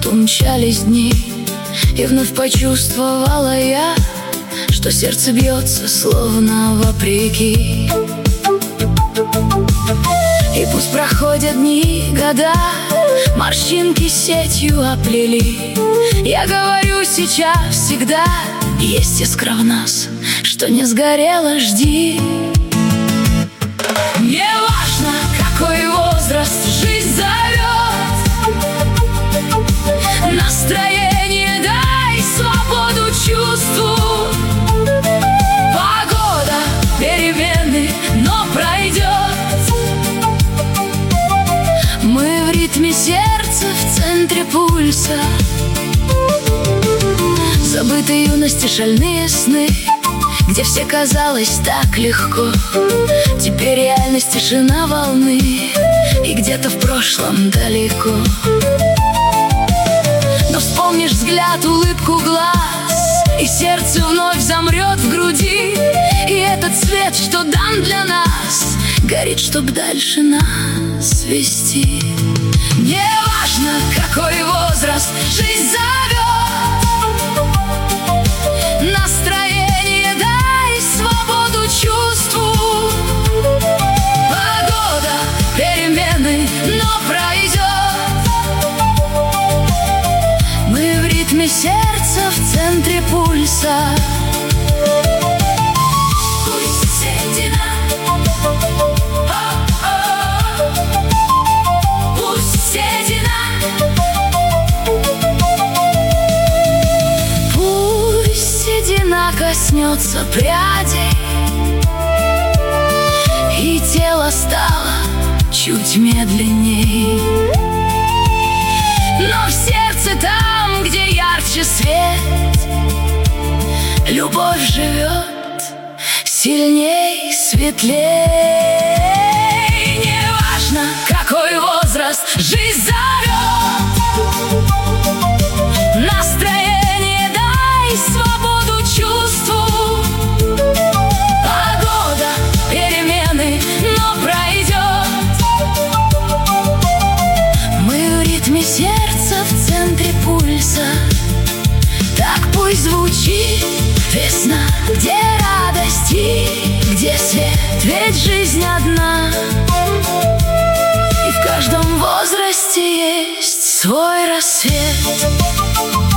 умчались дни, и вновь почувствовала я, что сердце бьется словно вопреки. И пусть проходят дни, года, морщинки сетью оплели, я говорю сейчас, всегда есть искра в нас, что не сгорела, жди. Не важно, какой возраст, жизнь зовет, настроение дай, свободу чувству. Погода, перемены, но пройдет. Мы в ритме сердца, в центре пульса. Забыты юности шальные сны, где все казалось так легко. Теперь реальность, тишина волны, и где-то в прошлом далеко. Но вспомнишь взгляд, улыбку глаз, и сердце вновь замрет в груди. И этот свет, что дан для нас, горит, чтоб дальше нас вести. Не важно, какой возраст, жизнь зовет, настроение дай, свободу чувству. Погода, перемены, но пройдет. Мы в ритме сердца, в центре пульса. Коснется прядей, и тело стало чуть медленней. Но в сердце там, где ярче свет, любовь живет сильней, светлей. Не важно, какой возраст, жизнь зовет, настроение дай, свободу чувству. Погода, перемены, но пройдет. Мы в ритме сердца, в центре пульса. Так пусть звучит весна, где радость и где свет. Ведь жизнь одна, и в каждом возрасте есть свой рассвет.